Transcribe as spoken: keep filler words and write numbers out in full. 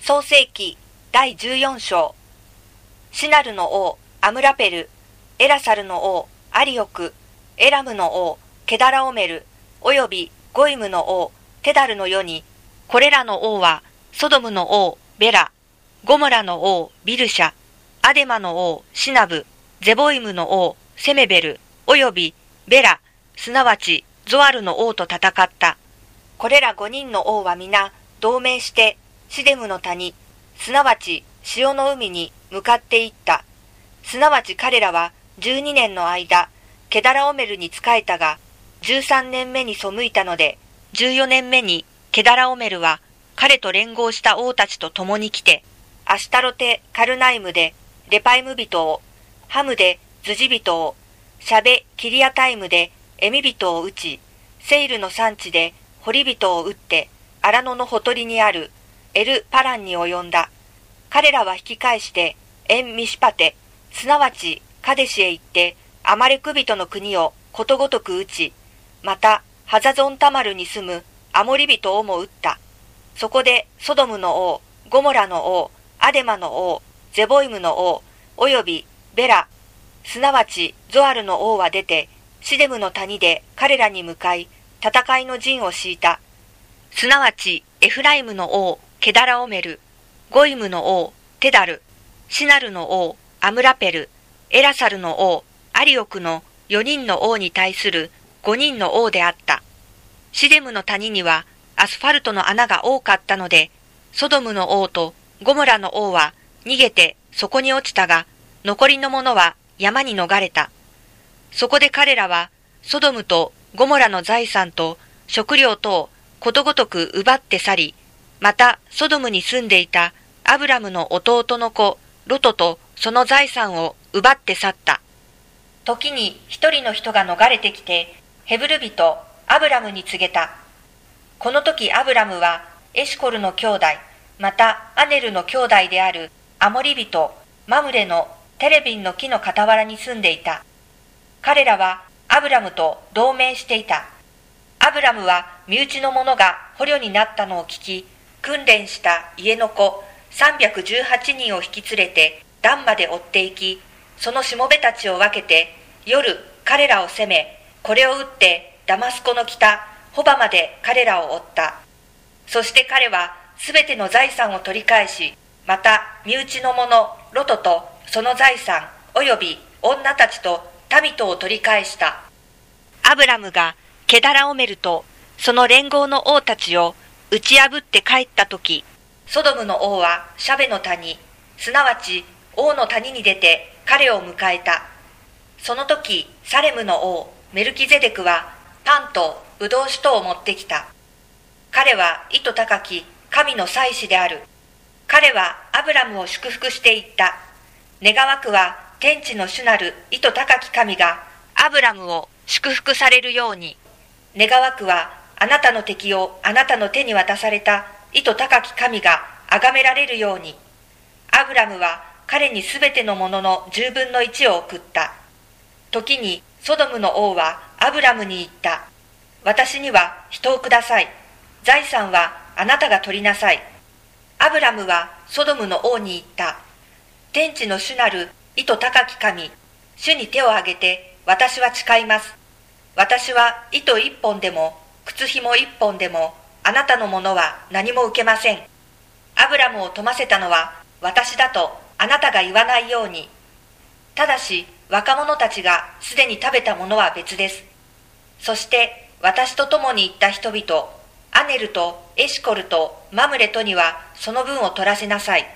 創世記だいじゅうよん章。シナルの王アムラペル、エラサルの王アリオク、エラムの王ケダラオメル、およびゴイムの王テダルの世に、これらの王はソドムの王ベラ、ゴモラの王ビルシャ、アデマの王シナブ、ゼボイムの王セメベル、およびベラ、すなわちゾアルの王と戦った。これら五人の王は皆同盟してシデムの谷、すなわち潮の海に向かっていった。すなわち彼らはじゅうにねんの間、ケダラオメルに仕えたが、じゅうさんねんめに背いたので、じゅうよねんめにケダラオメルは彼と連合した王たちと共に来て、アシュタロテ・カルナイムでレパイム人を、ハムでズジ人を、シャベ・キリアタイムでエミ人を撃ち、セイルの産地でホリ人を撃って、アラノのほとりにあるエル・パランに及んだ。彼らは引き返してエン・ミシパテ、すなわちカデシへ行って、アマレク人の国をことごとく撃ち、またハザゾンタマルに住むアモリ人をも撃った。そこでソドムの王、ゴモラの王、アデマの王、ゼボイムの王、およびベラ、すなわちゾアルの王は出て、シデムの谷で彼らに向かい、戦いの陣を敷いた。すなわちエフライムの王、ケダラオメル、ゴイムの王、テダル、シナルの王、アムラペル、エラサルの王、アリオクのよにんの王に対するごにんの王であった。シデムの谷にはアスファルトの穴が多かったので、ソドムの王とゴモラの王は逃げてそこに落ちたが、残りの者は山に逃れた。そこで彼らはソドムとゴモラの財産と食料とをことごとく奪って去り、またソドムに住んでいたアブラムの弟の子ロトとその財産を奪って去った。時に一人の人が逃れてきて、ヘブル人アブラムに告げた。この時アブラムはエシコルの兄弟、またアネルの兄弟であるアモリ人マムレのテレビンの木の傍らに住んでいた。彼らはアブラムと同盟していた。アブラムは身内の者が捕虜になったのを聞き、訓練した家の子さんびゃくじゅうはちにんを引き連れてダンまで追って行き、そのしもべたちを分けて夜彼らを攻め、これを撃ってダマスコの北ホバまで彼らを追った。そして彼はすべての財産を取り返し、また身内の者ロトとその財産および女たちと民とを取り返した。アブラムがケダラオメルとその連合の王たちを打ち破って帰ったとき、ソドムの王はシャベの谷、すなわち王の谷に出て彼を迎えた。その時サレムの王メルキゼデクはパンとブドウ酒とを持ってきた。彼は意図高き神の祭司である。彼はアブラムを祝福していった。願わくは天地の主なる意図高き神がアブラムを祝福されるように。願わくはあなたの敵をあなたの手に渡された意図高き神が崇められるように。アブラムは彼にすべてのものの十分の一を送った。時にソドムの王はアブラムに言った。私には人をください。財産はあなたが取りなさい。アブラムはソドムの王に言った。天地の主なる意図高き神、主に手を挙げて私は誓います。私は糸一本でも靴紐一本でもあなたのものは何も受けません。アブラムを富ませたのは私だとあなたが言わないように。ただし若者たちがすでに食べたものは別です。そして私と共に行った人々、アネルとエシコルとマムレとにはその分を取らせなさい。